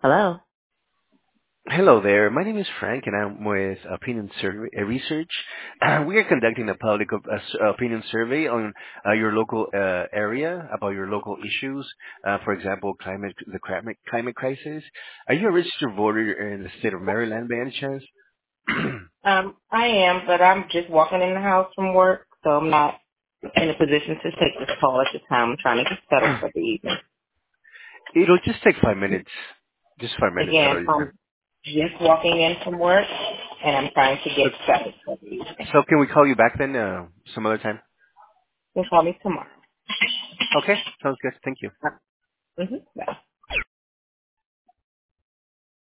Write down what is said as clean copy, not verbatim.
Hello. Hello there. My name is Frank, and I'm with Opinion Survey Research. We are conducting a public opinion survey on your local area about your local issues. For example, climate crisis. Are you a registered voter in the state of Maryland by any chance? I am, but I'm just walking in the house from work, so I'm not in a position to take this call at the time. I'm trying to get settled for the evening. It'll just take 5 minutes. Just 5 minutes out Again, of your I'm time. just walking in from work, and I'm trying to get So, settled for the evening. so can we call you back then some other time? You can call me tomorrow. Okay, sounds good. Thank you. Mm-hmm. Bye.